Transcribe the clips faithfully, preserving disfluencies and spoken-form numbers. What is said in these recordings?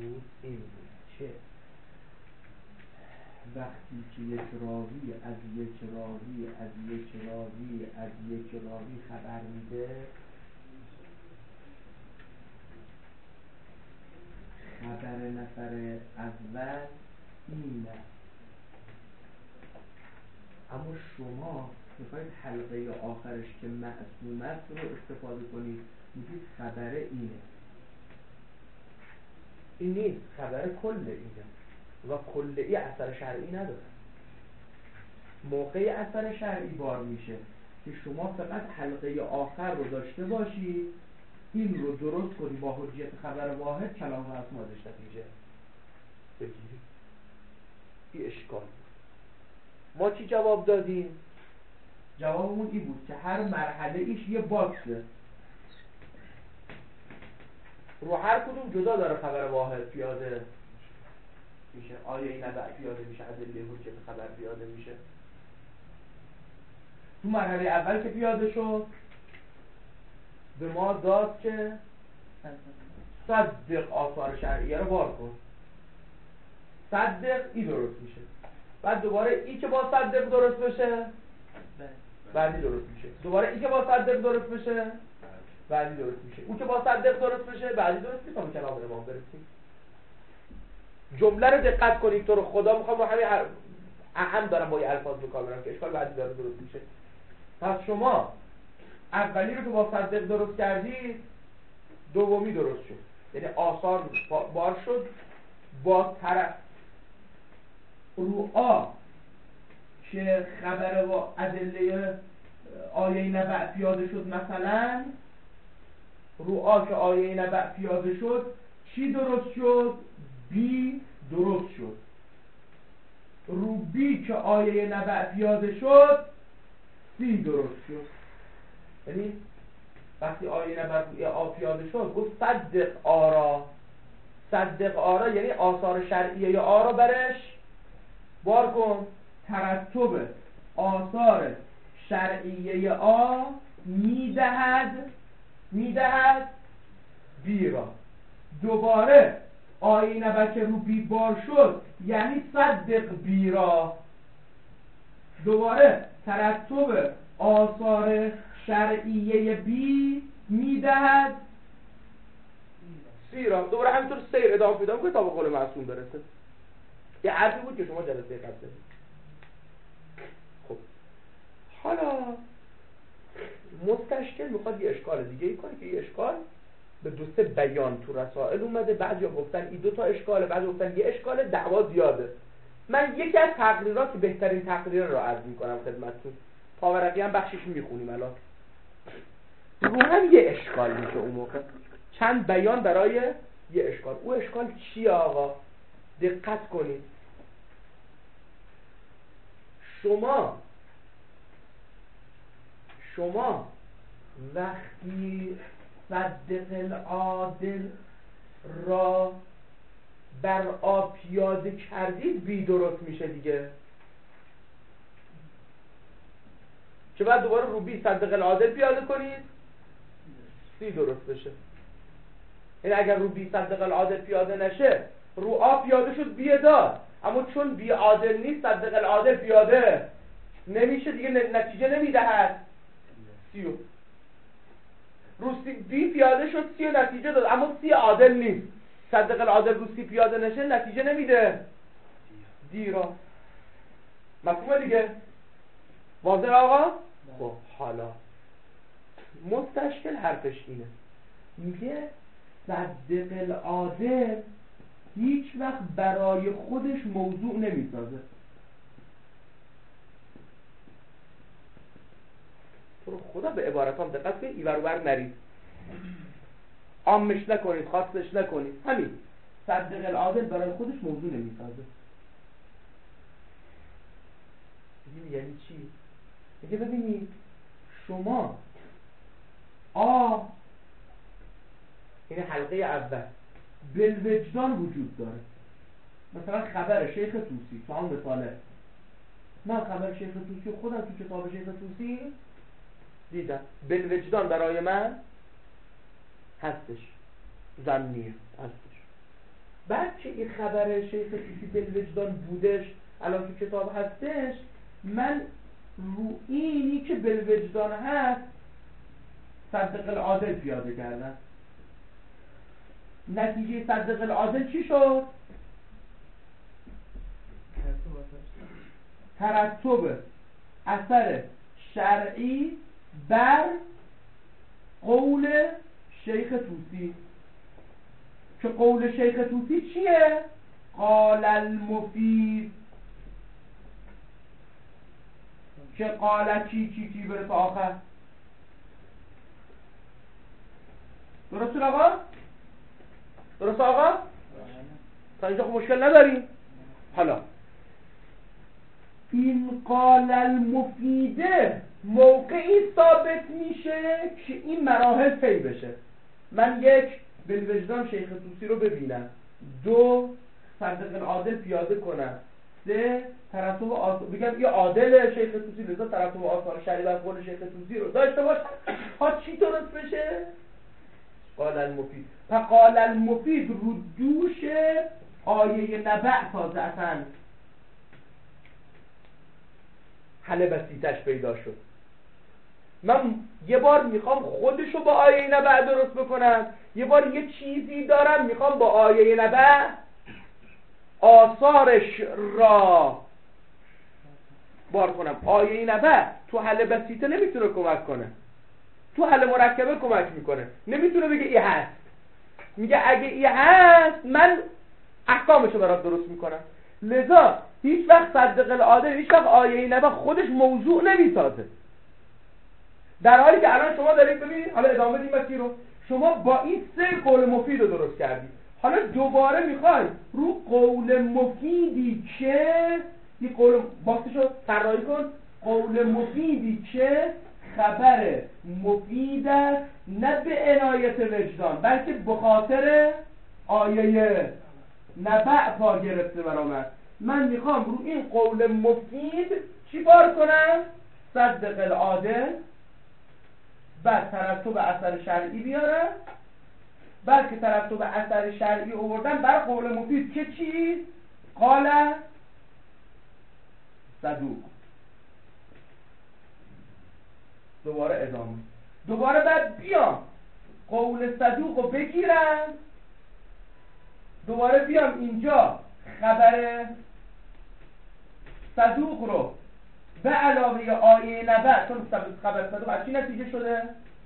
بود این بود چه وقتی که یک راوی از یک راوی از یک راوی از یک راوی خبر میده، خبر نفر اول اینه، اما شما میخواید حلقه آخرش که معصوم است رو استفاده کنید، میگید خبر اینه. این نیست، خبر کل اینه و کلی اثر شرعی نداره. موقع اثر شرعی بار میشه که شما فقط حلقه آخر رو داشته باشید، این رو درست کنی با حجیت خبر واحد، کلام معصوم ازش نتیجه بگیری. این اشکال. ما چی جواب دادیم؟ جوابمون این بود که هر مرحله ایش یه باکسه، رو هر کدوم جدا داره خبر واحد پیاده میشه، آیه نبع پیاده میشه، ادله حجیت خبر پیاده میشه. تو مرحله اول که پیاده شد به ما داد که صدق آثار شرعیه رو بار کن، صدق ای درست میشه، بعد دوباره ای که با صدق درست بشه بعدی درست میشه، دوباره ای که با صدق درست بشه بعدی درست میشه، اون که با صدق درست بشه بعدی درست میشه، تا به کلام امام برسیم. جمله رو دقت کنید، تو رو خدا میخوام با همین اهم دارم با این الفاظ بکار برم که اشکال بعدی داره درست میشه. پس شما اولی رو که با صدق درست کردید، دومی درست شد، یعنی آثار بار شد با طرف رو آ که خبر و ادله آیه نبع پیاده شد، مثلا رو آ که آیه نبع پیاده شد چی درست شد؟ بی درست شد. رو بی که آیه نبع پیاده شد سی درست شد. یعنی وقتی آیه نبع آ پیاده شد گفت صدق آرا، صدق آرا یعنی آثار شرعیه یا آرا برش بار کن، ترتب آثار شرعیه آ میدهد میدهد بی را. دوباره آیه نبع که رو بی بار شد یعنی صدق بی را، دوباره ترتب آثار شرعیه بی میدهد سی را. دوباره همینطور سیر ادامه پیدا میکنه تا به قول معصوم برسه. یه حرفی بود که شما جلسه قبل دادید. خب حالا مستشکل میخواد یه اشکال دیگه ای کنه که یه اشکال به دو سه بیان تو رسائل اومده، بعضیا گفتن این دو تا اشکاله، بعضی گفتن یه اشکاله، دعوا زیاده. من یکی از تقریرات که بهترین تقریر رو عرض میکنم خدمتتون، پاورقی هم بخشش میخونیم الان. رو هم یه اشکال میشه اون موقع، چند بیان برای یه اشکال. او اشکال چیه آقا؟ دقت کنید. شما شما وقتی صدق العادل را بر آ پیاده کردید بی درست میشه دیگه، چه بعد دوباره رو بی صدق العادل پیاده کنید سی درست بشه. یعنی اگر رو بی صدق العادل پیاده نشه، رو آ پیاده شد بی داد، اما چون بی عادل نیست صدق العادل پیاده نمیشه دیگه، نتیجه نمیدهد سیو. رو سی بی پیاده شد سی نتیجه داد، اما سی عادل نیست، صدق العادل رو سی پیاده نشه نتیجه نمیده دی را. مفهومه دیگه؟ واضح آقا؟ خب حالا مستشکل حرفش اینه، میگه صدق العادل هیچ وقت برای خودش موضوع نمیسازه. تو رو خدا به عبارتام دقت کنید، ایور و بر نرید، عامش نکنید، خاصش نکنید. همین صدق العادل برای خودش موضوع نمیسازه. میگه یعنی چی؟ میگه ببینید شما آ این حلقه اول بالوجدان وجود داره. مثلا خبر شیخ طوسی، تو هم مثاله، من خبر شیخ طوسی خودم تو کتاب شیخ طوسی دیدم، بالوجدان برای من هستش، ضمنیه هستش. بعد که این خبر شیخ توسی بالوجدان بودش الان تو کتاب هستش، من رو اینی که بالوجدان هست صدق العادل پیاده کردم. نتیجه صدق العادل چی شد؟ ترتب اثر شرعی بر قول شیخ توسی، که قول شیخ توسی چیه؟ قال المفید، که قال چی چی چی بره تا آخر. درست شد آقا؟ درست آقا؟ تا اینجا خب مشکل نداریم. حالا این قال المفیده موقعی ثابت میشه که این مراحل طی بشه. من یک بالوجدان شیخ توسی رو ببینم، دو صدق العادل پیاده کنم، سه ترتب آثار بگم یه عادل شیخ توسی لذا ترتب آثار شرعی بر قول شیخ توسی رو داشته باشه، ها چی درست بشه؟ قال المفید. فقال المفید رو دوش آیه نبع تازه اصلا حل بسیطش پیدا شد. من یه بار میخوام خودشو با آیه نبع درست بکنم، یه بار یه چیزی دارم میخوام با آیه نبع آثارش را بار کنم. آیه نبع تو حل بسیطه نمیتونه کمک کنه، تو حل مرکبه کمک میکنه. نمیتونه بگه ای هست، میگه اگه ای هست من احکامشو برات درست میکنم. لذا هیچ وقت صدق العادل، هیچ وقت آیه نبع خودش موضوع نمیسازه. در حالی که الان شما دارید ببینید، حالا ادامه بدیم مسیر رو، شما با این سه قول مفید رو درست کردید، حالا دوباره میخوای رو قول مفیدی که این قول باستشو طراحی کن، قول مفیدی که خبر مفید است نه به عنایت وجدان بلکه به خاطر آیه نبع پا گرفته برام. من میخوام رو این قول مفید چی بار کنم؟ صدق العادل، بعد ترتب اثر شرعی بیارم، بعد که ترتب اثر شرعی آوردن بر قول مفید که چی؟ قال صدوق. دوباره ادامه، دوباره بعد بیام قول صدوق رو بگیرم، دوباره بیام اینجا خبر صدوق رو به علاوه آیه نبع، چون خبر صدوق از چی نتیجه شده؟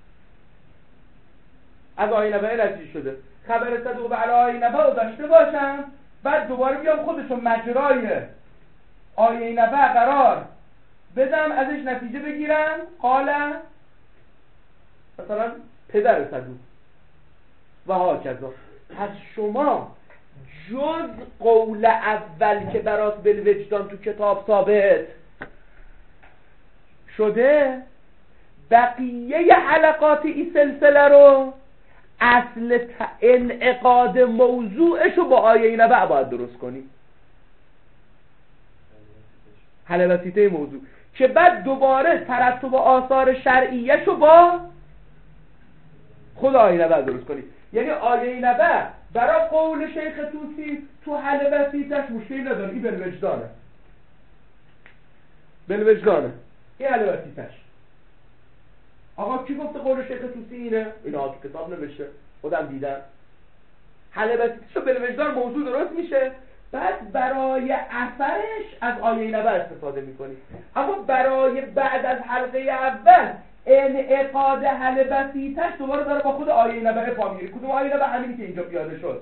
از آیه نبع نتیجه شده. خبر صدوق به علاوه آیه نبع رو داشته باشم، بعد دوباره بیام خودشو مجرای آیه نبع قرار بدم، ازش نتیجه بگیرم قال مثلا پدر صدوق و هاکذا. پس شما جز قول اول که برات بالوجدان تو کتاب ثابت شده، بقیه حلقات این سلسله رو اصل انعقاد موضوعش رو با آیه نبع باید درست کنی، حل وسیطه موضوع، که بعد دوباره ترتب آثار شرعیش رو با خود آیه نبع درست کنی. یعنی آیه نبع برای قول شیخ توسی تو حل وسیطش مشکلی نداره، این بالوجدانه، بالوجدانه این حل وسیطش. آقا کی گفته قول شیخ توسی اینه؟ اینا تو کتاب نوشته، خودم دیدم. حل وسیطش رو بالوجدان موضوع درست میشه، بعد برای اثرش از آیه نبع استفاده میکنی. اما برای بعد از حلقه اول انعقاد حل بسیطش دوباره داره با خود آیه نبع پا میگیره. کدوم آیه نبع؟ همینی که اینجا پیاده شد.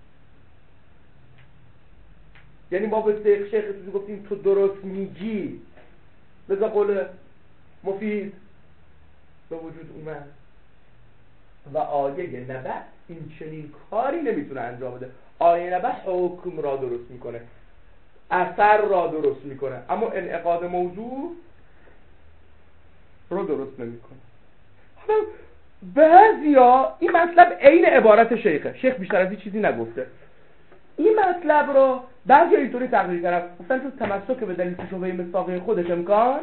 یعنی ما به شیخ شیخ توسی گفتیم تو درست میگی، لذا قول مفید به وجود اومد و آیه نبع این چنین کاری نمیتونه انجام بده. آیه نبع حکم را درست میکنه، اثر را درست میکنه، اما انعقاد موضوع رو درست نمیکنه. حالا بعضیا این مطلب عین عبارت شیخه، شیخ بیشتر از این چیزی نگفته. این مطلب رو بعضیا اینطوری تقریر کردن، گفتن تو تمسک به دلیل شبهه مصداقی خودش امکان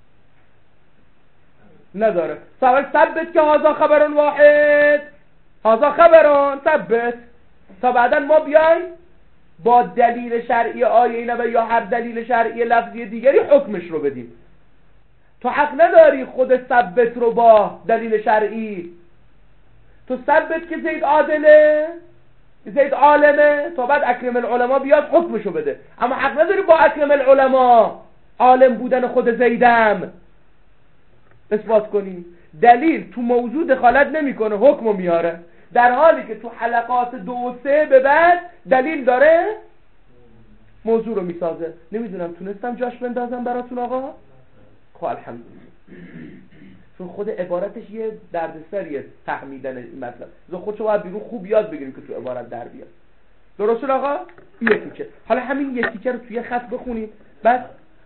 نداره. سوال ثبت که هذا خبرون واحد، هذا خبرون ثبت، تا بعدا ما بیایم با دلیل شرعی آیه نبوی یا هر دلیل شرعی لفظی دیگری حکمش رو بدیم. تو حق نداری خود ثبت رو با دلیل شرعی، تو ثبت که زید عادله، زید عالمه، تا بعد اکرم العلماء بیاد حکمشو بده. اما حق نداری با اکرم العلماء عالم بودن خود زیدم اثبات کنی. دلیل تو موضوع دخالت نمیکنه، حکمو میاره، در حالی که تو حلقات دو و سه به بعد دلیل داره موضوع رو میسازه. نمیدونم تونستم جاش بندازم براتون آقا؟ خب الحمدلله. چون خود عبارتش یه دردسریه فهمیدن این مطلب. زو خودشو باید بیرون خوب یاد بگیریم که تو عبارت در بیاد. درست شد آقا؟ یه تیکه. حالا همین یه تیکه رو توی خط بخونید. بعد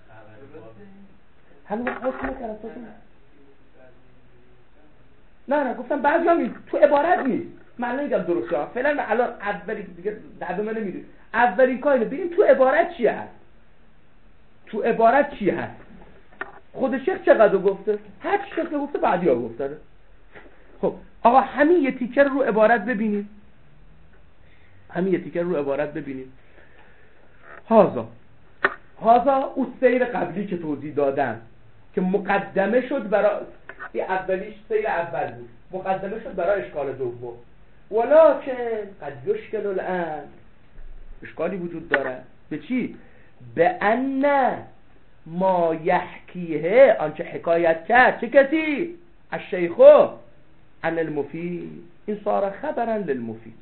هنوز حکم نکرد نه نه گفتم بعضی هم نیست. تو عبارت نیست. من نمیگم درست شد. فعلا الان اولی دیگه دعوه من نمیدونی. اولین کاری ببین تو عبارت چیه هست. تو عبارت چی هست. خود شیخ چقدر گفته؟ هر چی شیخ گفته بعدی ها گفتن. خب آقا همین یه تیکر رو عبارت ببینید. همین یه تیکر رو عبارت ببینید. هازا هازا اون سیر قبلی که توضیح دادم که مقدمه شد برای این اولیش سیر اول بود، مقدمه شد برای اشکال دوم. ولکن قد یشکل الان، اشکالی وجود داره. به چی؟ به ان ما یحکیه، آنچه حکایت کرد چه کسی؟ الشیخو عن المفید، این صار خبرا للمفید.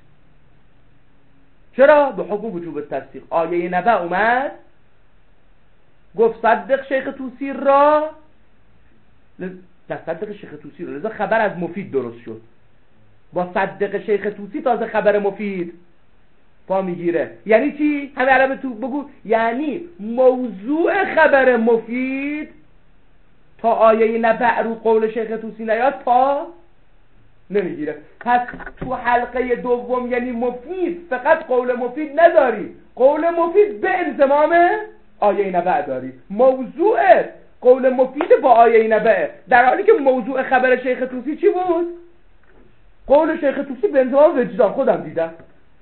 چرا؟ به حکم وجوب تصدیق. آیه نبأ اومد گفت صدق شیخ توسی را، نه صدق شیخ توسی را، لذا خبر از مفید درست شد. با صدق شیخ توسی تازه خبر مفید پا میگیره. یعنی چی؟ همه عربه تو بگو. یعنی موضوع خبر مفید تا آیه نبأ رو قول شیخ توسی نیاد پا نمیگیره. پس تو حلقه دوم یعنی مفید فقط قول مفید نداری، قول مفید به انضمام آیه نبأ داری. موضوع قول مفید با آیه نبأ، در حالی که موضوع خبر شیخ توسی چی بود؟ قول شیخ توسی به انضمام وجدان. خودم دیدم.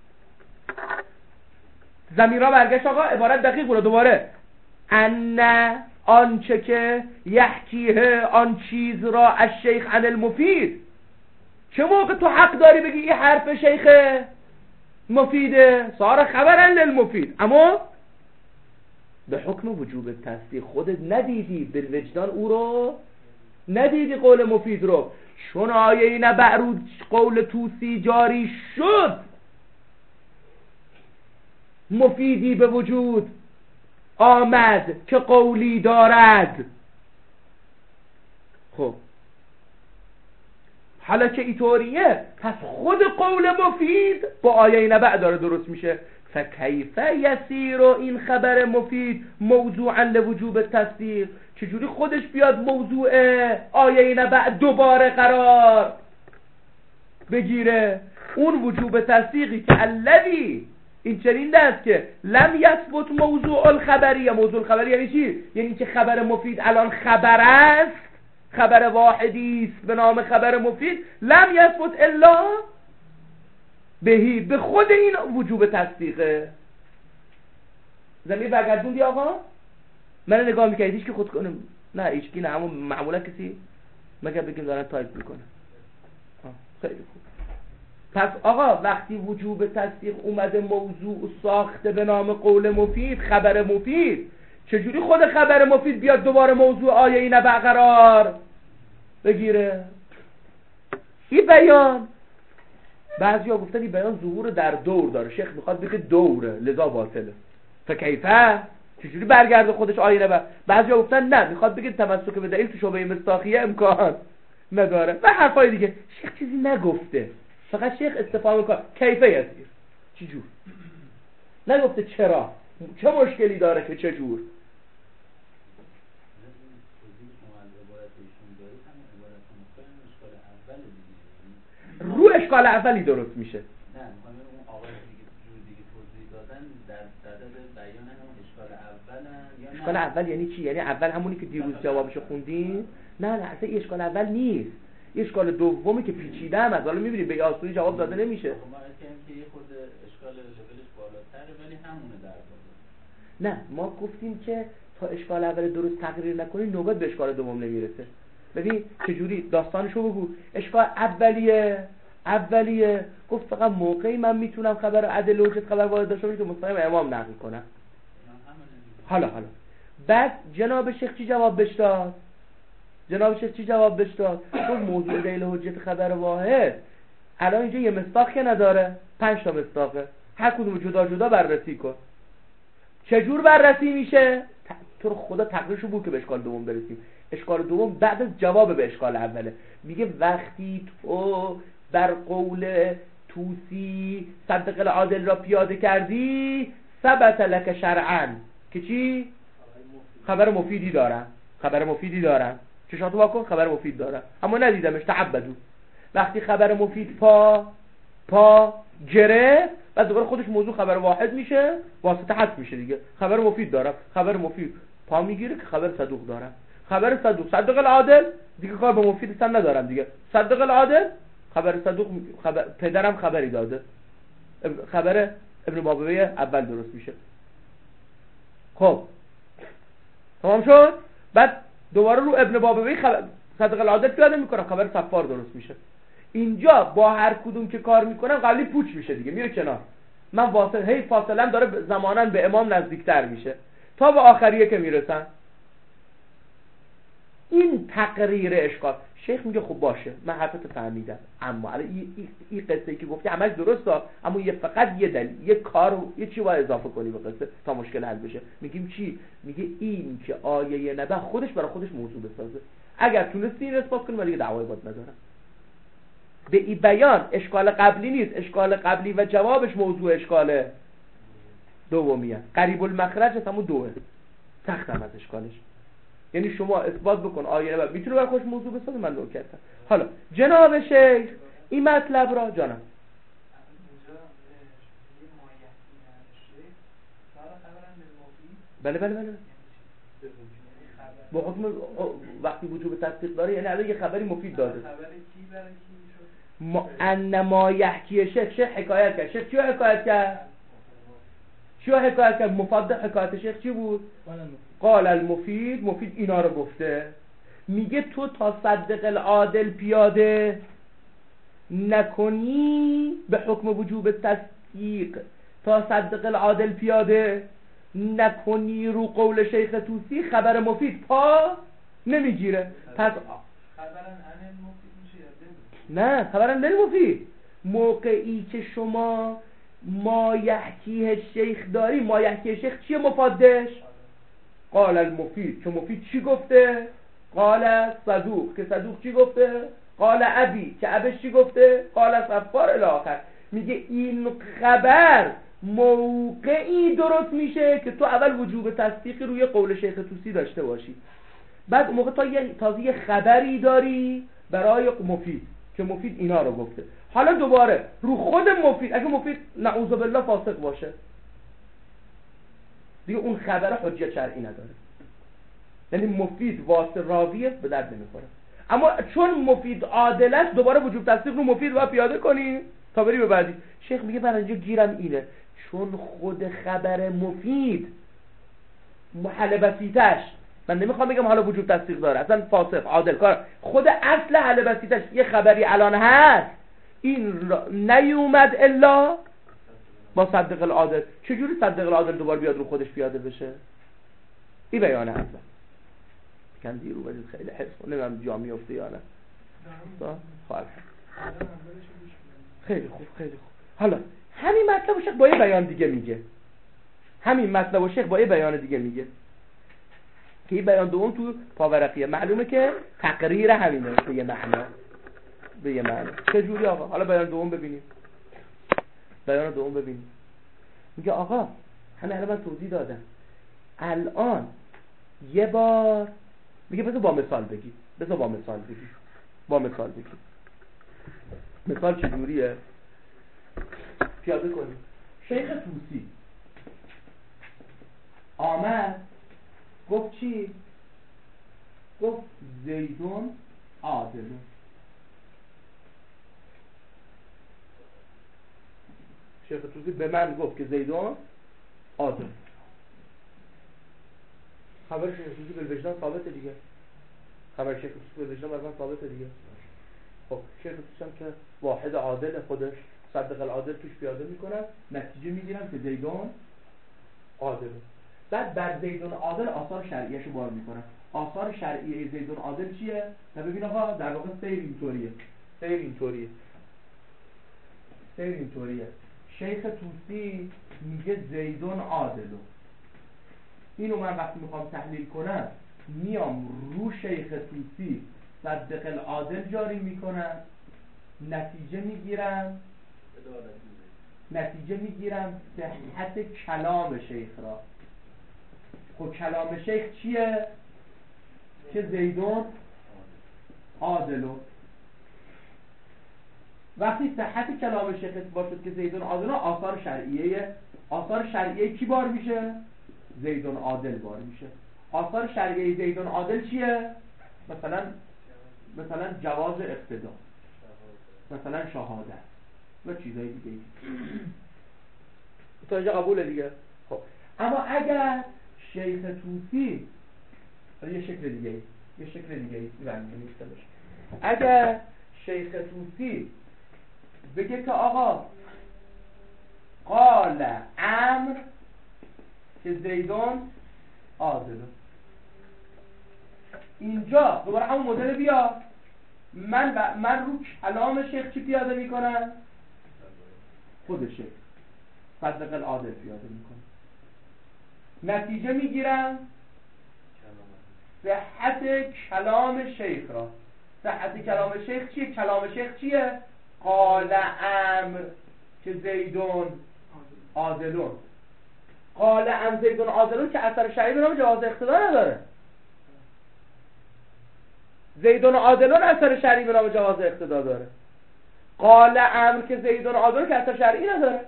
ضمیرها برگشت آقا، عبارت دقیق بود. دوباره ان آنچه که یحکیه آن چیز را از شیخ عن المفید. چه موقع تو حق داری بگی این حرف شیخ مفیده؟ صار خبرا للمفید. اما به حکم وجوب تصدیق خودت ندیدی، بالوجدان او رو ندیدی قول مفید رو. چون آیه نبأ رو قول توسی جاری شد مفیدی به وجود آمد که قولی دارد. خب حالا که اینطوریه پس خود قول مفید با آیه نبأ داره درست میشه. فکیف یسیر این خبر مفید موضوعا لوجوب تصدیق، چجوری خودش بیاد موضوع آیه نبأ دوباره قرار بگیره؟ اون وجوب تصدیقی که الذی این چنین است که لم یثبت موضوع الخبری. موضوع الخبری یعنی چی؟ یعنی که خبر مفید الان خبر است، خبر واحدی است به نام خبر مفید. لم یثبت الا بهی، به خود این وجوب تصدیقه. زمین برگردوندی آقا؟ من نگاه میکنید هیچ که خود کنم نه هیچ کی نه، همون معمولا کسی مگر بگیم دارن تایپ میکنه. خیلی خوب. پس آقا وقتی وجوب تصدیق اومده موضوع ساخته به نام قول مفید، خبر مفید، چجوری خود خبر مفید بیاد دوباره موضوع آیه نبأ قرار بگیره؟ این بیان بعضی ها گفتن این بیان ظهور در دور داره. شیخ میخواد بگه دوره لذا باطله. فکیفه چجوری برگرده خودش آیه نبأ؟ بعضی ها گفتن نه میخواد بگه تمسک به دلیل تو شبهه مصداقیه امکان نداره و حرفای دیگه. شیخ چیزی نگفته، فقط شیخ استفاده میکنه کیفه یسیر. چجور؟ نگفته چرا، چه مشکلی داره که چجور. رو اشکال اولی درست میشه. نه میخوام اون آقای دیگه جور دیگه توضیح دادن در صدد بیان اون اشکال اولن یا اشکال اول یعنی چی؟ یعنی اول همونی که دیروز جوابشو خوندیم؟ نه نه اصلا اشکال اول نیست. یه اشکال دومی که پیچیده هم از حالا می‌بینید به آسونی جواب داده نمیشه. ما که یه خود اشکال لولش بالاتره ولی همونه در واقع. نه ما گفتیم که تا اشکال اول درست تقریر نکنی نوبت به اشکال دوم نمیرسه. ببین چجوری داستانشو بگو. اشکال اولیه اولیه گفت فقط موقعی من میتونم خبر عدل و حجت خبر وارد داشته باشم که مستقیم امام نقل کنم. حالا حالا بعد جناب شیخ چی جواب بهش داد؟ جناب شیخ چی جواب بهش داد؟ گفت موضوع دلیل حجت خبر واحد الان اینجا یه مصداق که نداره، پنج تا مصداقه، هر کدوم جدا جدا بررسی کن. چجور بررسی میشه؟ تو رو خدا تقریرشو بود که به اشکال دوم برسیم. اشکال دوم بعد از جواب به اشکال اوله. میگه وقتی تو بر قول توسی صدق العادل را پیاده کردی ثبت لک شرعا که چی؟ خبر مفیدی دارم، خبر مفیدی دارم، چشاتو واکن خبر مفید دارم، اما ندیدمش تعبدو. وقتی خبر مفید پا پا گرفت بعد دوباره خودش موضوع خبر واحد میشه، واسطه حذف میشه دیگه. خبر مفید دارم، خبر مفید پا میگیره که خبر صدوق دارم، خبر صدوق صدق العادل دیگه کار به مفید اصلا ندارم دیگه. صدق العادل خبر صدوق خبر پدرم خبری داده، خبر ابن بابوی اول درست میشه. خب تمام شد. بعد دوباره رو ابن بابوی خبر صدق العادل پیاده میکنم، خبر صفار درست میشه. اینجا با هر کدوم که کار میکنم قبلی پوچ میشه دیگه، میره کنار. من واصل هی فاصله داره زمانا به امام نزدیکتر میشه تا به آخریه که میرسن. این تقریر اشکال. شیخ میگه خب باشه من حرفت فهمیدم، اما این این قصه که گفتی همش درسته، اما یه فقط یه دلیل یه کار یه چی باید اضافه کنی به قصه تا مشکل حل بشه. میگیم چی؟ میگه این که آیه نبه خودش برای خودش موضوع بسازه. اگر تونستی این اثبات کنی ولی دعوای باد ندارم. به این بیان اشکال قبلی نیست، اشکال قبلی و جوابش موضوع اشکال دومیه. قریب المخرج هست همون دوه، سختم از اشکالش. یعنی شما اثبات بکن آیه نبه میتونه برای خودش موضوع بسازه، من دو کردم. حالا جناب شیخ این مطلب را جانم بله بله بله با حکم وقتی وجوب تصدیق داره یعنی الان یه خبری مفید داده. ما انما یحکی شیخ شیخ حکایت کرد. شیخ چیو حکایت کرد؟ چیو حکایت کرد؟ مفاد حکایت شیخ چی بود؟ قال المفید. مفید اینا رو گفته. میگه تو تا صدق العادل پیاده نکنی به حکم وجوب تصدیق، تا صدق العادل پیاده نکنی رو قول شیخ توسی خبر مفید پا نمیگیره. پس نه خبرن للمفید. موقعی که شما ما یحکیه شیخ داری، ما یحکیه شیخ چیه مفادش؟ قال المفید. که مفید چی گفته؟ قال صدوق. که صدوق چی گفته؟ قال ابی. که ابش چی گفته؟ قال صفار الاخر. میگه این خبر موقعی درست میشه که تو اول وجوب تصدیقی روی قول شیخ توسی داشته باشی، بعد موقع تا یه تازه یه خبری داری برای مفید که مفید اینا رو گفته. حالا دوباره رو خود مفید اگه مفید نعوذ بالله فاسق باشه دیگه اون خبر حجت شرعی نداره، یعنی مفید واسه راویه به درد نمیخوره. اما چون مفید عادل است دوباره وجوب تصدیق رو مفید رو پیاده کنی تا بری به بعدی. شیخ میگه من اینجا گیرم اینه چون خود خبر مفید محل بسیطش، من نمیخوام بگم حالا وجوب تصدیق داره، اصلا فاسق عادل کار، خود اصل حل بسیطش یه خبری الان هست این نیومد الا با صدق العادل. چجوری صدق العادل دوباره بیاد رو خودش پیاده بشه؟ این بیانه اصلا کن دیرو بجید خیلی حفظ کنه نمیم جا میفته یا نه. خواهد خیلی خوب خیلی خوب. حالا همین مطلب و شیخ با یه بیان دیگه میگه، همین مطلب و شیخ با یه بیان دیگه میگه که این بیان دوم تو پاورقیه. معلومه که تقریر همینه به یه معنا، به یه معنا. چجوری آقا؟ حالا بیان دوم ببینیم، بیان دوم ببینیم. میگه آقا همه الان من توضیح دادم، الان یه بار میگه بذار با مثال بگی، بذار با مثال بگی، با مثال بگی. مثال چجوریه؟ پیاده کنیم. شیخ توسی آمد گفت چی؟ گفت زیدون عادلون. شیخ توسی به من گفت که زیدون عادل. خبر شیخ توسی بالوجدان ثابته دیگه. خبر شیخ توسی بالوجدان برای من ثابته دیگه. خب شیخ توسی هم که واحد عادل خودش صدق العادل توش پیاده میکنن، نتیجه میگیرن که زیدون عادل. بعد بر زیدون عادل آثار شرعیه شو بار میکنن. آثار شرعیه زیدون عادل چیه؟ تا ببین آقا در واقع سیر اینطوریه. سیر اینطوریه. سیر اینطوریه. شیخ توسی میگه زیدون عادلو. اینو من وقتی میخوام تحلیل کنم میام رو شیخ توسی صدق العادل جاری میکنم، نتیجه میگیرم نتیجه میگیرم صحت کلام شیخ را. خب کلام شیخ چیه؟ که زیدون عادلو. وقتی صحت کلام شیخ باشد که زیدون عادلو، آثار شرعیه آثار شرعیه کی بار میشه؟ زیدون عادل بار میشه. آثار شرعیه زیدون عادل چیه؟ مثلا مثلا جواز اقتدا، مثلا شهادت و چیزای دیگه. تا اینجا قبوله دیگه. خب اما اگر شیخ توسی یه شکل دیگه یه شکل دیگه اگر شیخ توسی بگه که آقا قال امر که زیدون عادل، اینجا دوباره همون مدل بیا من ب... من رو کلام شیخ چی پیاده میکنم؟ خود شیخ صدق العادل پیاده میکنم، نتیجه میگیرم صحت کلام شیخ را. صحت کلام شیخ چیه؟ کلام شیخ چیه؟ قال امر که زیدون عادلون. قال امر زیدون عادلون که اثر شرعی به نام جواز اقتدا نداره. زیدون عادلون اثر شرعی به نام جواز اقتدا داره. قال امر که زیدون عادلون که اثر شرعی نداره.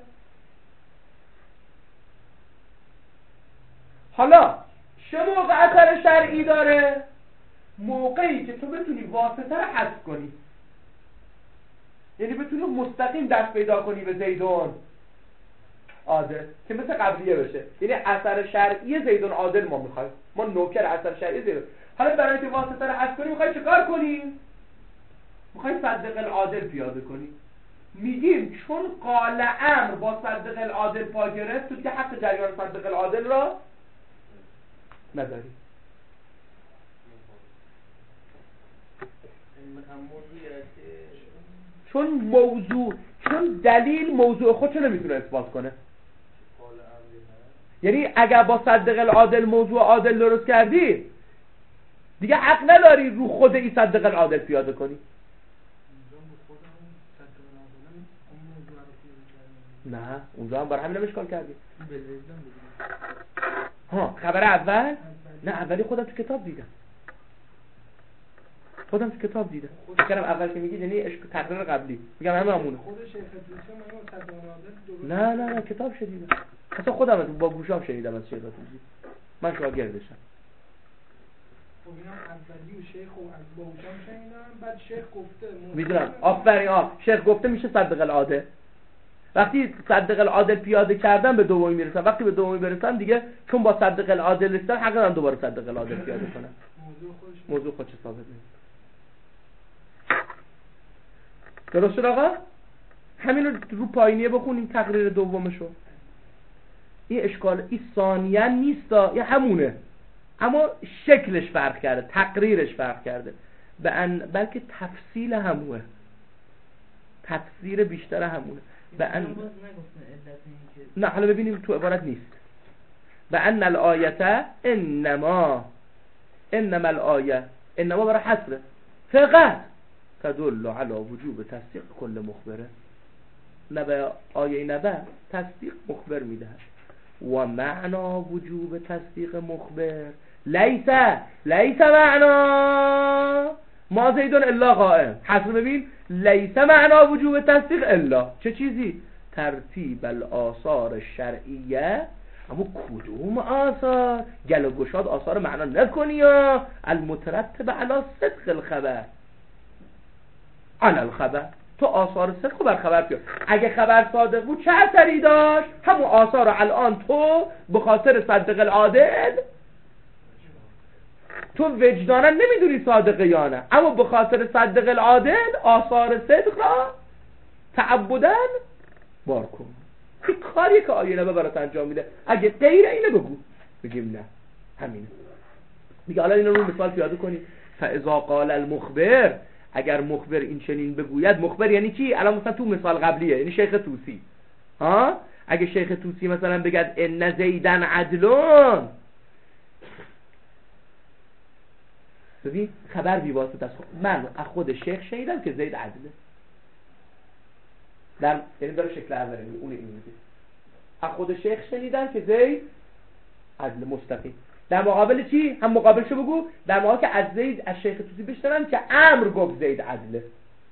حالا چه موقع اثر شرعی داره؟ موقعی که تو بتونی واسطه رو حذف کنی، یعنی بتونی مستقیم دست پیدا کنی به زیدون عادل که مثل قبلیه بشه. یعنی اثر شرعی زیدون عادل ما میخوایم، ما نوکر اثر شرعی زیدون. حالا برای اینکه واسطه رو حذف کنی میخوای چیکار کنی؟ میخوای صدق العادل پیاده کنی. میگیم چون قال امر با صدق العادل پا گرفت، تو که حق جریان صدق العادل را نداری. چون موضوع چون دلیل موضوع خودشو نمیتونه اثبات کنه. یعنی اگر با صدق العادل موضوع عادل درست کردی دیگه حق نداری رو خود ای صدق العادل پیاده کنی. نه اونجا هم برای همین اشکال کردی. ها خبر اول؟ نه اولی خودم تو کتاب دیدم. خودم تو کتاب دیدم. فکرم اول که میگی یعنی اشک تقریر قبلی. میگم همه همونه. خود شیخ توسی من نه نه نه کتاب شنیدم. اصلا خودم با گوشام شنیدم از شیخ توسی. من شاگردشم. خب اینا اولی و شیخ و از با گوشام شنیدم، بعد شیخ گفته. میدونم. آفرین آ. شیخ گفته میشه صدق العادل. وقتی صدق العادل پیاده کردن به دومی میرسن، وقتی به دومی برسن دیگه چون با صدق العادل رسیدن حق ندارن دوباره صدق العادل پیاده کنن. موضوع خودش موضوع خودش ثابت نیست. درست شد آقا؟ همین رو رو پایینیه بخونیم تقریر دومشو. این اشکال این ثانیاً نیستا، یه همونه اما شکلش فرق کرده، تقریرش فرق کرده، بلکه تفصیل همونه، تفسیر بیشتر همونه. به ان نه حالا ببینیم تو عبارت نیست. به ان الآیه انما انما الآیه انما برای حصره فقط تدل على وجوب تصدیق کل مخبره. نبه آیه نبه تصدیق مخبر میده و معنا وجوب تصدیق مخبر لیس لیس معنا ما زیدون الا قائم. حصر ببین لیس معنا وجوب تصدیق الا چه چیزی؟ ترتیب الآثار شرعیه. اما کدوم آثار؟ گل و گشاد آثار معنا نکنی یا المترتب علی صدق الخبر علی الخبر. تو آثار صدق رو بر خبر بیار. اگه خبر صادق بود چه اثری داشت؟ همون آثار رو الان تو به خاطر صدق العادل تو وجدانا نمیدونی صادقه یا نه، اما به خاطر صدق العادل آثار صدق را تعبدن بار کن. این کاریه که آیه نبه برات انجام میده. اگه غیر اینه بگو، بگیم نه همینه. میگه حالا این رو مثال پیاده کنیم. فاذا قال المخبر، اگر مخبر این چنین بگوید، مخبر یعنی چی؟ الان مثلا تو مثال قبلیه، یعنی شیخ طوسی ها، اگه شیخ طوسی مثلا بگد ان زیدن عدلون، ببین خبر بی واسطه است. من از خود شیخ شنیدم که زید عدله، در یعنی داره شکل اولی میگه، اون این میگه از خود شیخ شنیدم که زید عدل مستقیم. در مقابل چی؟ هم مقابلشو بگو. در مقابل که از زید از شیخ طوسی بشنوم که امر گفت زید عدله،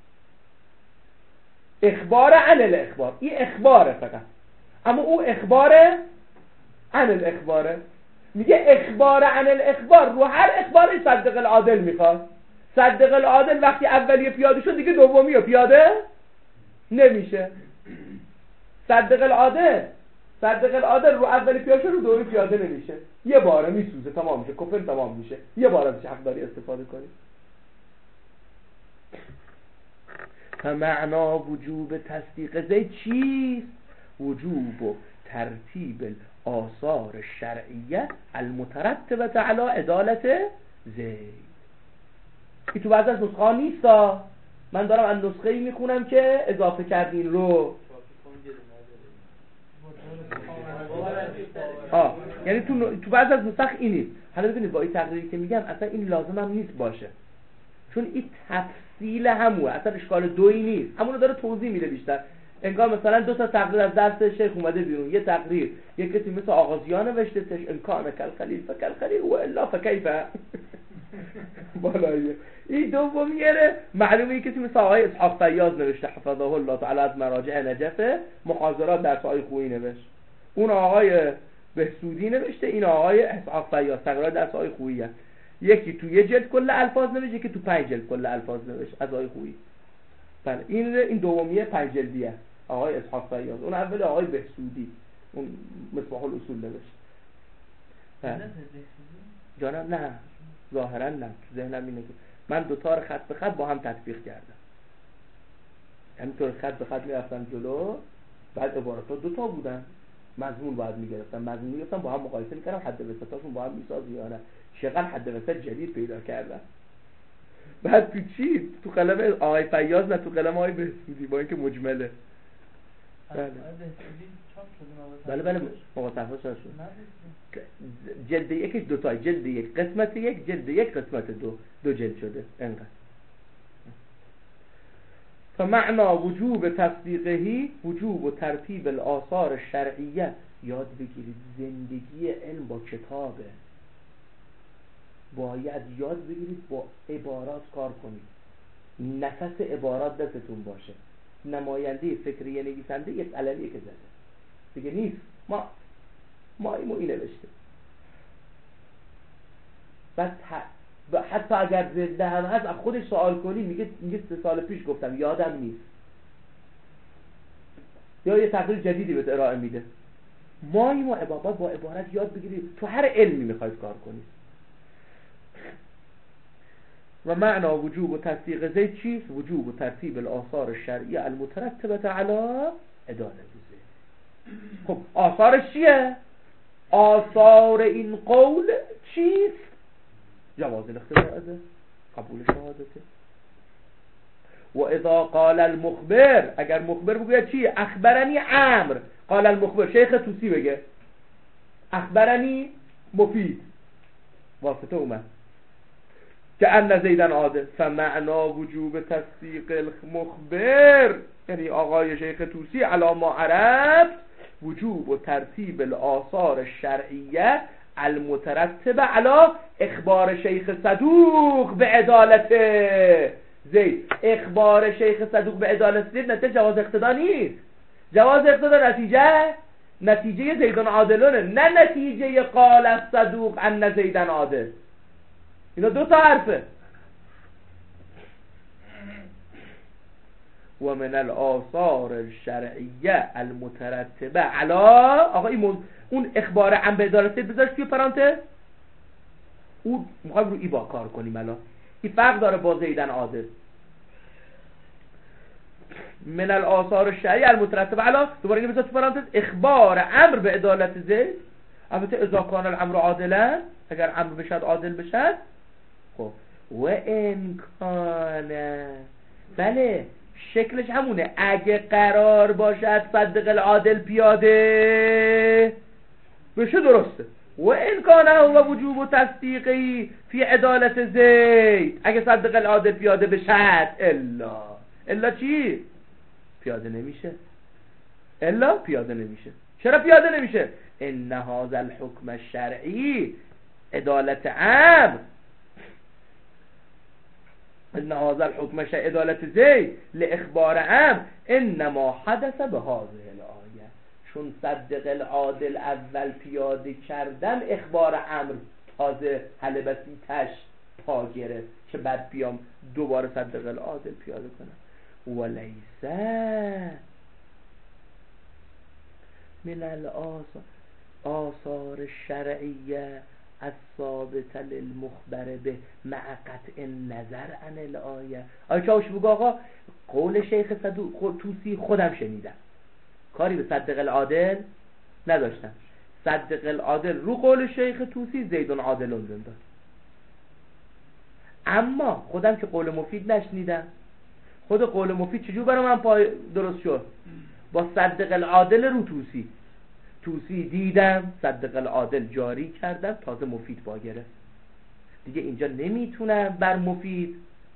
اخبار عن الاخبار، این اخباره فقط، اما او اخبار عن الاخباره. میگه اخبار عن الاخبار، رو هر اخباری صدق العادل میخواد. صدق العادل وقتی اولیه پیاده شد دیگه دومیه پیاده نمیشه. صدق العادل صدق العادل رو اولی پیاده شد رو دومی پیاده نمیشه، یه باره میسوزه تمام میشه، کفر تمام میشه، یه بار ازش حق داری استفاده کنی. فمعنا وجوب تصدیق زید چیست؟ وجوب ترتیب آثار شرعیه المترتبه علی عدالت زید. این تو بعض از نسخه ها نیستا، من دارم از نسخه ای میخونم که اضافه کردین رو آه. یعنی تو تو بعض از نسخ این نیست. حالا ببینید با این تقریری که میگم اصلا این لازم هم نیست باشه، چون این تفصیل همونه، اصلا اشکال دویی نیست، همونو داره توضیح میده بیشتر. انگار مثلا دو تا تقریر از درس شیخ اومده بیرون، یه تقریر یک کسی مثل آغازیان نوشته تش امکان کل خلیل فکل خلیل و الا فکیف بالاییه. این دومیه معلومه یک کسی مثل آقای اسحاق فیاض نوشته حفظه الله تعالی از مراجع نجفه، محاضرات درس های خویی نوشت. اون آقای بهسودی نوشته، این آقای اسحاق فیاض تقریر درس های خویی هست. یکی تو یه جلد کل الفاظ نوشته، یکی تو پنج جلد کل الفاظ نوشته از آقای خویی. بله این این دومیه پنج جلدیه آقای اسحاق فیاض. اون اول آقای بهسودی اون مصباح الاصول نوشت. بله جانم نه ظاهرا نه، تو ذهنم اینه که من دو تا رو خط به خط با هم تطبیق کردم، همینطور خط به خط میرفتم جلو، بعد عبارات ها دو تا بودن، مضمون باید میگرفتم، مضمون میگرفتم با هم مقایسه میکردم حد وسطاشون با هم میسازی یا نه، چقدر حد وسط جدید پیدا کردم. بعد تو چی؟ تو قلم آقای فیاض نه تو قلم آقای بهسودی، با اینکه مجمله. بله بله بله مقاطعه شد. جلد یکش دو تا، جلد یک قسمت یک، جلد یک قسمت دو، دو جلد شده انقدر. فمعنا وجوب تصدیقهی وجوب و ترتیب الآثار شرعیه. یاد بگیرید زندگی علم با کتابه، باید یاد بگیرید با عبارات کار کنید، نفس عبارات دستتون باشه. نماینده فکری نویسنده یک قلمیه که زده دیگه نیست، ما ما اینو این نوشته. بعد حتی اگر زنده هم هست از خودش سوال کنی میگه میگه سه سال پیش گفتم یادم نیست، یا یه تقریر جدیدی بهت ارائه میده. ما اینو عبارات با عبارت یاد بگیرید، تو هر علمی میخواید کار کنید. و معنا وجوب و تصدیق زید چیست؟ وجوب و ترتیب الآثار الشرعیه المترتبه علی عدالت زید. خب آثارش چیه؟ آثار این قول چیست؟ جواز الاختراعه، قبول شهادته. و اذا قال المخبر، اگر مخبر بگوید چی؟ اخبرنی عمر، قال المخبر شیخ طوسی بگه اخبرنی مفید، واسطه اومد که ان زیدن عادل، فمعنا وجوب تصدیق المخبر یعنی آقای شیخ طوسی علی ما عرفت وجوب و ترتیب الآثار الشرعیه المترتبه علی اخبار شیخ صدوق به عدالت زید. اخبار شیخ صدوق به عدالت زید نتیجه جواز اقتدا نیست. جواز اقتدا نتیجه نتیجه زیدن عادلونه، نه نتیجه قال الصدوق ان زیدن عادل. اینا دو تا حرفه. و من الآثار الشرعیه المترتبه علا. آقا این موضوع اون اخبار عن به عدالت زید بذارش توی پرانتز، اون میخوایم رو ای با کار کنیم. الان این فرق داره با زیدن عادل. من الآثار الشرعیه المترتبه علا، دوباره اینو بذار تو پرانتز، اخبار امر به عدالت زید. البته اذا کان الامر عادلا، اگر امر بشد عادل بشد. خب و ان کان، بله شکلش همونه، اگه قرار باشد صدق العادل پیاده بشه درسته. و ان کان هو وجوب و تصدیقی فی عدالت زید، اگه صدق العادل پیاده بشد الا الا چی؟ پیاده نمیشه. الا پیاده نمیشه. چرا پیاده نمیشه؟ ان هذا الحکم الشرعی، عدالت امر، ان هذا الحکم الشرعی عدالت زید لاخبار امر انما حدث به هذه الآیه، چون صدق العادل اول پیاده کردن اخبار امر تازه حل بسیطش پا گرفت که بعد بیام دوباره صدق العادل پیاده کنم. ولیسه من الآثار آثار شرعیه الثابت للمخبر به مع قطع نظر عن الآیه. آیا چاوش بگو آقا قول شیخ صدوق توسی خودم شنیدم، کاری به صدق العادل نداشتم. صدق العادل رو قول شیخ توسی زیدون عادلون زندان، اما خودم که قول مفید نشنیدم. خود قول مفید چجور برای من پای درست شد؟ با صدق العادل رو توسی. توسی دیدم، صدق العادل جاری کردم، تازه مفید با گرفت. دیگه اینجا نمیتونم بر مفید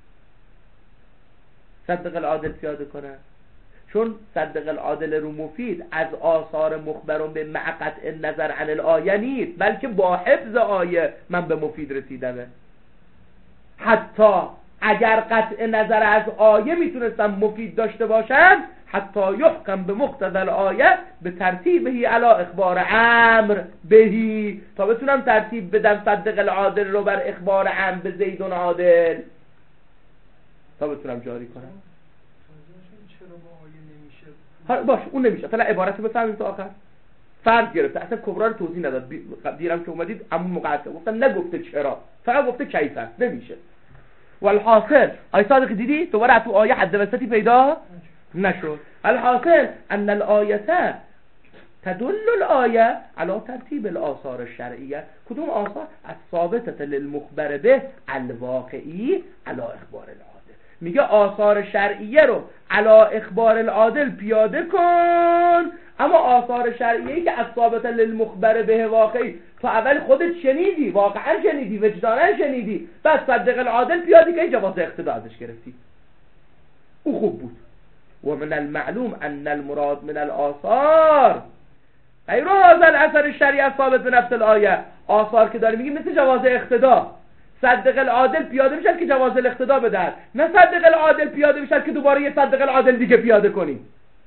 صدق العادل پیاده کنم، چون صدق العادل رو مفید از آثار مخبرون به مع قطع نظر عن الآیه نیست، بلکه با حفظ آیه من به مفید رسیدمه. حتی اگر قطع نظر از آیه میتونستم مفید داشته باشم، حتی یحکم به مقتضی الآیه به ترتیبهی علی اخبار امر بهی، تا بتونم ترتیب بدم صدق العادل رو بر اخبار امر به زیدون عادل، تا بتونم جاری کنم. چرا با آیه نمیشه؟ ها باش اون نمیشه. فعلا عبارت رو بفهمیم تا آخر. فرق گرفته، اصلا کبرا رو توضیح نداد. دیرم که اومدید همون مقطع گفتم نگفته چرا، فقط گفته کیفه، نمیشه. والحاصل آیه صادق دیدی دوباره تو آیه حد وسطی پیدا نشد. الحاصل ان الآیه تدل الآیه على ترتیب الآثار الشرعیه. کدوم آثار؟ الثابته للمخبر به الواقعی على اخبار العادل. میگه آثار شرعیه رو على اخبار العادل پیاده کن، اما آثار شرعیه‌ای که از ثابته للمخبر به واقعی تو اول خودت شنیدی، واقعا شنیدی، وجدانا شنیدی، بس صدق العادل پیاده که جواز اقتدا ازش گرفتی، او خوب بود. و من المعلوم ان المراد من الاثار غیر هذا الاثر الشرعی ثابت به نفس الآیه. آثار که داره میگه مثل جواز اقتدا، صدق العادل پیاده میشن که جواز الاقتدا بدهد، نه صدق العادل پیاده میشن که دوباره یه صدق العادل دیگه پیاده کنیم.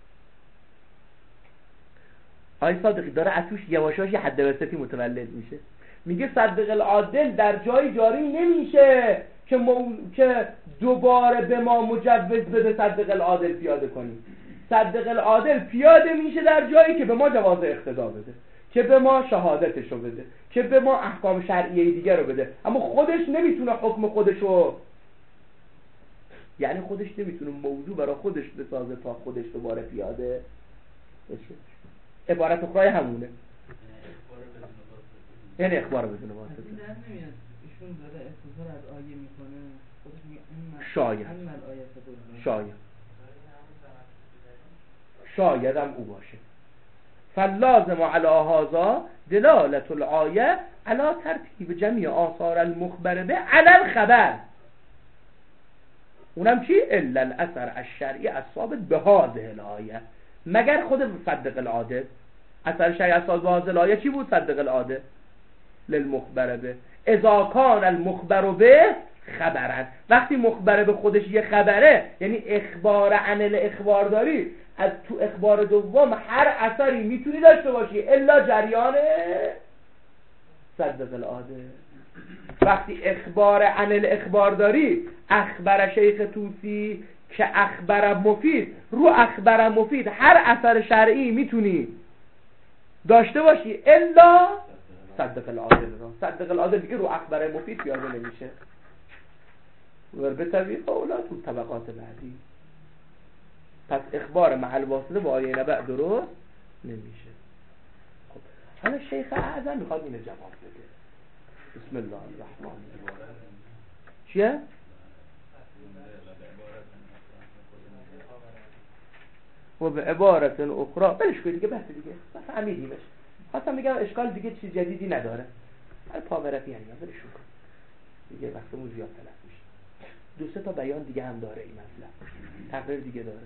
آیه صادقی داره اتوش یواشاش یه حد وسطی متولد میشه. میگه صدق العادل در جای جاری نمیشه که, مو... که دوباره به ما مجوز بده صدق العادل پیاده کنیم. صدق العادل پیاده میشه در جایی که به ما جواز اقتدا بده، که به ما شهادتشو بده، که به ما احکام شرعیه دیگه رو بده، اما خودش نمیتونه حکم خودشو، یعنی خودش نمیتونه موضوع برای خودش بسازه تا خودش دوباره پیاده بشه. عبارت اخرای همونه، یعنی اخبار بدون واسطه. ایشون داره استفاده از آیه میکنه، خودش میگه شاید شاید شاید هم او باشه. فلازم علی هذا دلالت الآیه علی ترتیب جمعی آثار المخبر به علی الخبر. اونم چی؟ الا الاثر الشرعی الثابت به هذه الآیه، مگر خود صدق العادل. اثر شرعی الثابت به هذه الآیه چی بود؟ صدق العادل للمخبر به. اذا کان المخبر به خبرن، وقتی مخبر به خودش یه خبره، یعنی اخبار عن الاخبار داری، از تو اخبار دوم هر اثری میتونی داشته باشی الا جریان صدق العادل. وقتی اخبار عن الاخبار داری، اخبر شیخ توسی که اخبر مفید، رو اخبر مفید هر اثر شرعی میتونی داشته باشی الا صدق العادل را. صدق العادل دیگه رو اخبر مفید پیاده نمیشه. ور به طبیق اولا تو طبقات بعدی. پس اخبار مع الواسطه با آیه نبع درست نمیشه. خب حالا شیخ اعظم میخواد اینو جواب بده. بسم الله الرحمن الرحیم. چیه؟ و به عبارت اخرى بلش کنید دیگه، بس دیگه فهمیدیمش. خواستم میگم اشکال دیگه چیز جدیدی نداره. هر پاورقی یعنی بلش کن دیگه، وقتمون زیاد تلف میشه. دو سه تا بیان دیگه هم داره این مسئله، تقریر دیگه داره.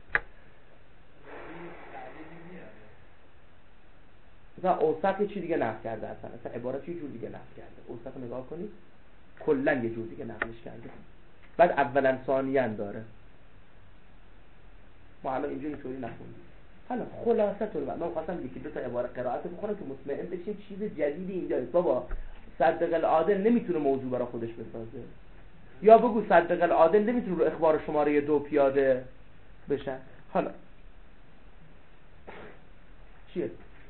مثلا اوسط چی دیگه نقل کرده، اصلا اصلا عبارت یه جور دیگه نقل کرده. اوسط نگاه کنید کلا یه جور دیگه نقلش کرده. بعد اولا ثانیا داره. ما الان اینجا اینطوری نخوندیم. حالا خلاصه تو من خواستم یکی دو تا عبارت قرائت بخونم که مطمئن بشیم چیز جدیدی اینجاست. بابا صدق العادل نمیتونه موضوع برای خودش بسازه، یا بگو صدق العادل نمیتونه رو اخبار شماره دو پیاده بشه. حالا چیه؟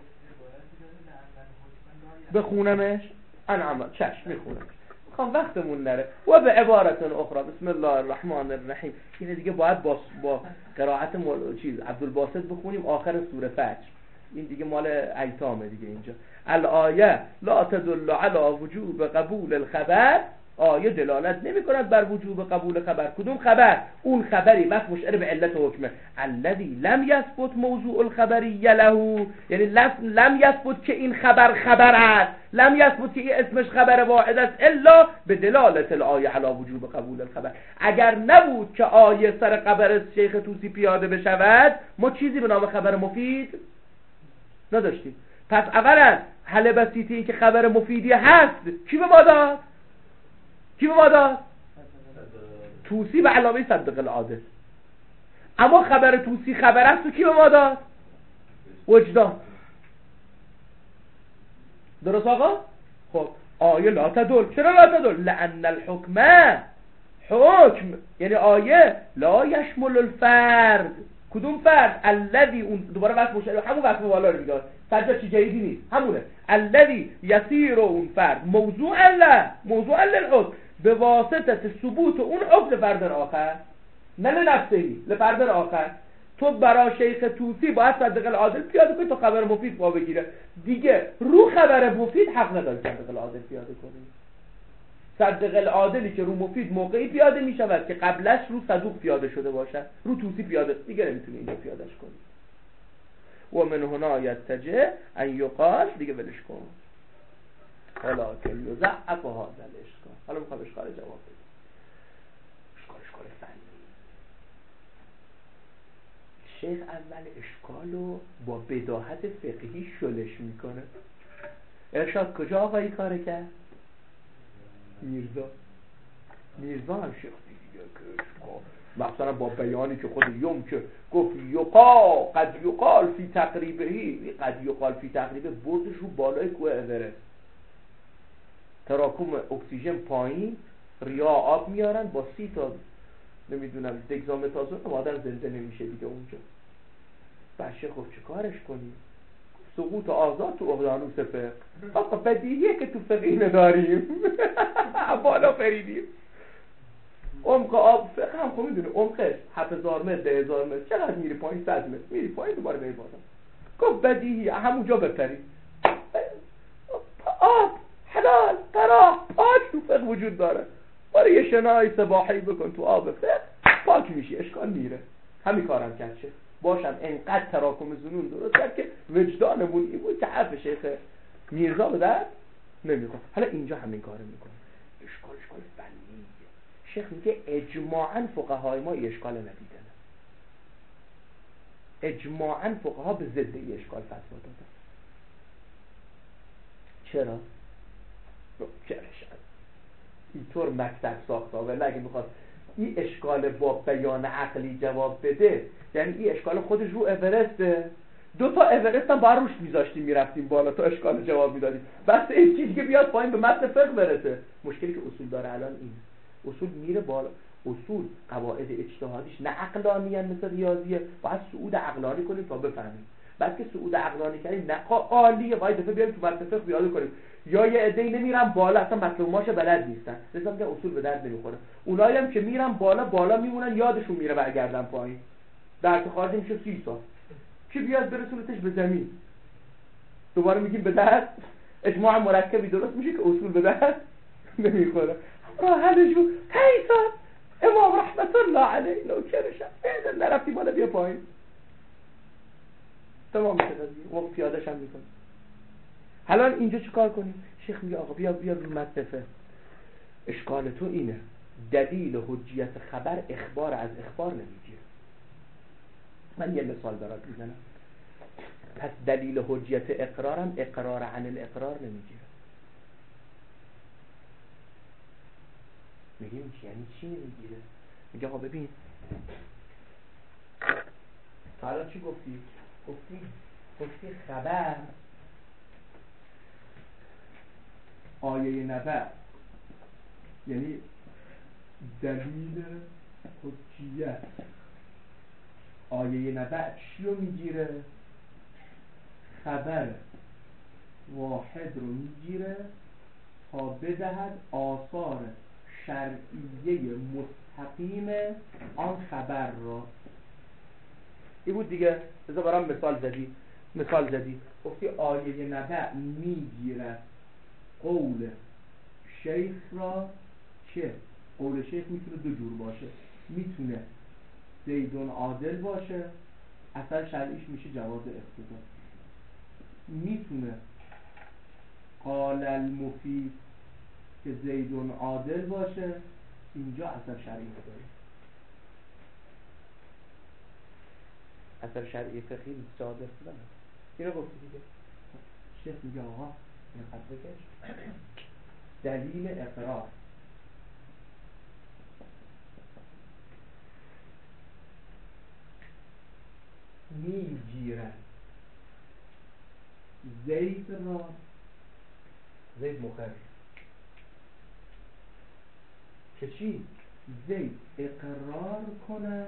بخونمش؟ انعام چشم میخونم، میخوام وقتمون نره. و به عبارت اخرى بسم الله الرحمن الرحیم. اینه دیگه باید با با قرائت مول... چیز عبدالباسط بخونیم آخر سوره فجر. این دیگه مال ایتامه دیگه. اینجا الآیه لا تدل علی وجوب قبول الخبر، آیه دلالت نمی کند بر وجوب قبول خبر. کدوم خبر؟ اون خبری وقت مشعر به علت حکمه. الذی لم یثبت موضوع الخبریه له، یعنی لم یثبت که این خبر خبر است، لم یثبت که این اسمش خبر واحد است الا به دلالت الآیه علی وجوب قبول الخبر. اگر نبود که آیه سر خبر شیخ طوسی پیاده بشود، ما چیزی به نام خبر مفید نداشتیم. پس اولا حل بسیطی این که خبر مفیدی هست کی به ما داد؟ کی به ما داد؟ طوسی به علامه صدق العادل. اما خبر طوسی خبر است و کی به ما داد؟ وجدان. درست آقا؟ خب آیه لا تدل. چرا لا تدل؟ لأن الحکم، حکم یعنی آیه لا یشمل الفرد. کدوم فرد؟ الذی، اون دوباره وصف مشابه همون وصف والا رو میگه. سجاد چی جدیدی نیست، همونه. الذی یسیر اون فرد موضوعا له، موضوعا للحکم به واسطه ثبوت اون حکم فرد آخر، نه لنفسهی، لفرد آخر. تو برای شیخ طوسی باید صدق العادل پیاده کنی تا خبر مفید پا بگیره. دیگه رو خبر مفید حق نداری صدق العادل پیاده کنی. صدق العادلی که رو مفید موقعی پیاده می شود که قبلش رو صدوق پیاده شده باشد. رو طوسی پیاده دیگه نمیتونی اینجا پیادهش کنی. و من هنا یتجه ان یقال، دیگه ولش کن. حالا که یضعف هذا الاشکال. حالا میخوام اشکال جواب بدم. اشکال اشکال فنی. شیخ اول اشکالو با بداهت فقهی شلش میکنه. ارشاد کجا آقایی کار کرد؟ میرزا. میرزا هم شیخ دیگه که اشکال مثلا با بیانی که خود یوم که گفت یقال قد یقال فی تقریبهی، قد یقال فی تقریبه بردش رو بالای کوه اورست. تراکم اکسیژن پایین، ریا آب میارن با سی تا نمیدونم دگزامتازون آدم زنده نمیشه دیگه اونجا. بشه خب چه کارش کنیم؟ سقوط آزاد تو اقیانوس فقه. آقا بدیهیه که تو فقه اینو داریم. بالا فریدیم. عمق آب فقه هم خب میدونه عمقش هفت هزار متر، ده هزار متر، چقدر میری پایین؟ صد متر میری پایین دوباره بری بالا. گفت بدیهی همونجا بپری. آب حلال قرار پاک تو فقه وجود داره. برای یه شنای سباحی بکن تو آب فقه پاک میشی، اشکال میره. همین کارم کرد چه باشم انقدر تراکم ظنون درست کرد که وجدانمون این بود که حرف شیخ میرزا به درد نمیخوره. حالا اینجا همین کارو میکنه. اشکال اشکال فنیه. شیخ میگه اجماعاً فقهای ما ای اشکال ندیدن. اجماعاً فقها به ضد ای اشکال فتوا دادن. چرا؟ چرا شد؟ اینطور مکتب ساخته ولی اگه میخواد این اشکال با بیان عقلی جواب بده، یعنی این اشکال خودش رو اورسته، دو تا اورست هم با روش میذاشتیم میرفتیم بالا تا اشکال جواب میدادیم. بس این چیزی که بیاد پایین به متن فقه برسه. مشکلی که اصول داره الان این اصول میره بالا. اصول قواعد اجتهادیش نه عقلانی هم مثل ریاضیه، باید صعود عقلانی کنیم تا بفهمیم. بعد که صعود عقلانی کردیم نه عالیه، باید دفعه بیاریم تو متن فقه بیاده کنیم. یا یه عده‌ای نمیرن بالا اصلا مطلوباش بلد نیستن، مثلا که اصول به درد نمیخوره. اونایی هم که میرن بالا بالا میمونن یادشون میره برگردن پایین. درس خارجی میشه سی سال. کی بیاد برسونتش به زمین؟ دوباره میگیم به درد اجماع مرکبی درست میشه که اصول به درد نمیخوره. راه حلش بود هیسان امام رحمت الله علیه نوکرشم ایدن نرفتی بالا بیا پایین تمام میشه قضیه وقت پیادش هم میکنه. حالا اینجا چیکار کنیم؟ شیخ میگه آقا بیا بیا روی مطلفه. اشکال تو اینه دلیل حجیت خبر اخبار از اخبار نمیگیره. من یه مثال برات میزنم. پس دلیل حجیت اقرارم اقرار عن الاقرار نمیگیره. میگیم چی یعنی چی نمیگیره؟ میگه آقا ببین تا الان چی گفتی؟ گفتی گفتی خبر آیه نبع یعنی دلیل حجیت آیه نبع چی رو میگیره؟ خبر واحد رو میگیره تا بدهد آثار شرعیه مستقیم آن خبر را. این بود دیگه. بذار برام مثال زدی مثال زدی گفتی آیه نبع میگیره قول شیخ را که قول شیخ میتونه دو جور باشه، میتونه زیدون عادل باشه اثر شرعیش میشه جواز اقتضا، میتونه قال المفید که زیدون عادل باشه اینجا اثر شرعی داره. اثر شرعی فقهی صادق شدن اینو گفتی دیگه. شیخ میگه آقا این خط بکش دلیل اقرار میگیرن زید را زید مخرج که چی؟ زید اقرار کند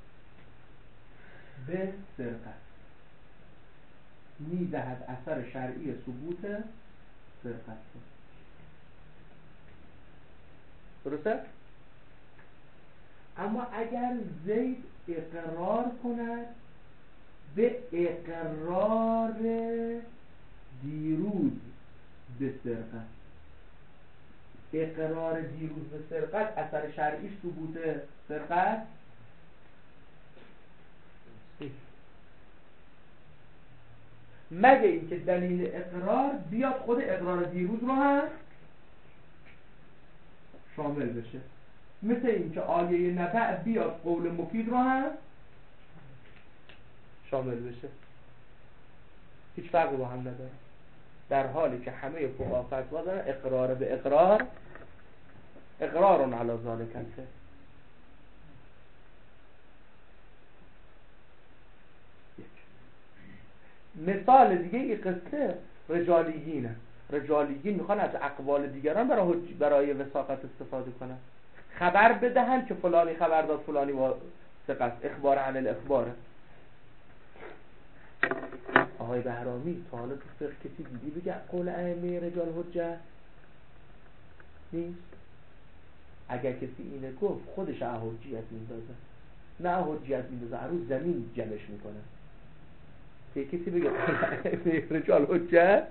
به سرقت، میدهد اثر شرعی ثبوت سرقت. درسته؟ اما اگر زید اقرار کند به اقرار دیروز به سرقت، اقرار دیروز به سرقت اثر شرعیش ثبوت سرقت مگه اینکه دلیل اقرار بیاد خود اقرار دیروز رو هم شامل بشه، مثل اینکه آیه نبع بیاد قول مفید رو هم شامل بشه. هیچ فرقی با هم نداره، در حالی که همه فقها فتوا دارن اقرار به اقرار اقرارون علی ذالک است. مثال دیگه این قصه رجالیینه. رجالیین میخوان از اقوال دیگران برای برای وثاقت استفاده کنن، خبر بدهن که فلانی خبر داد فلانی وثقت، اخبار عن الاخبار. آقای بهرامی تا حالا تو فقه کسی دیدی بگه قول ائمه رجال حجت نیست؟ اگر کسی اینه گفت خودش حجیت میندازه، نه حجیت میندازه روز زمین جمعش میکنه. که کسی بگه رجال حجت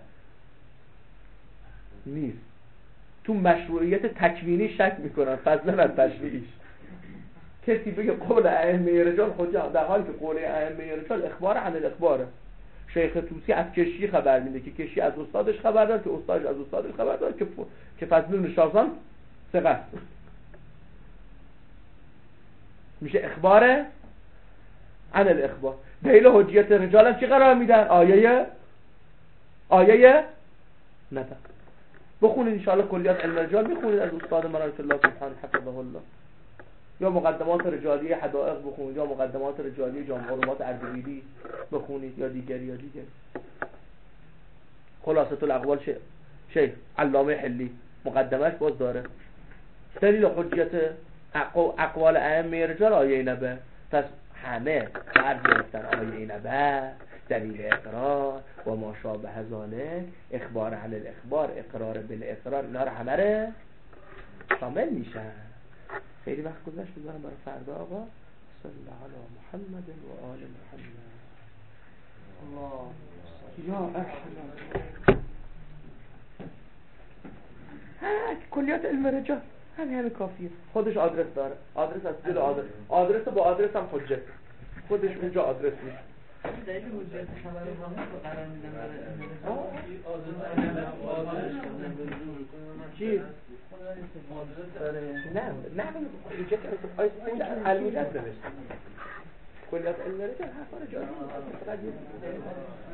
نیست، تو مشروعیت تکوینی شک میکنن فضلا از تشریعیش. کسی بگه قول ائمه رجال حجت در حالی که قول ائمه رجال اخبار عن الاخباره. شیخ طوسی از کشی خبر میده که کشی از استادش خبر داد که استادش از استادش خبر داد که ف... که فضل بن شازان ثقه است. میشه اخبار عن الاخبار. دلیل حجیت رجال هم چی قرار میدن؟ آیه آیه نبع. بخونید ان شاء الله کلیات علم رجال، بخونید از استاد مرایت الله سبحانه حفظه الله، یا مقدمات رجالی حدائق بخونید، یا مقدمات رجالی جامع علومات اردبیلی بخونید، یا دیگری یا دیگری. خلاصه الاقوال شیخ علامه حلی مقدمش باز داره. دلیل حجیت اقو اقوال ائمه رجال آیه اینبه. پس همه فرض گرفتن آیه اینبه دلیل اقرار و ما شابه ذالک، اخبار عن الاخبار، اقرار بالاقرار، اینا رو همه رو شامل میشن. خیلی وقت گذشت، بذارم برای فردا. آقا صلی الله علی محمد و آل محمد. الله یا ارحم. ها کلیات علم رجال همین همین کافیه. خودش آدرس داره، آدرس از دل آدرس، آدرس با آدرس هم حجت، خودش اونجا آدرس میشه. دلیل حجت خبر همون رو قرار میدن برای چی؟ نه نه حجت از المجد نوشته. کلیات علم رجال حرفا رجال فقط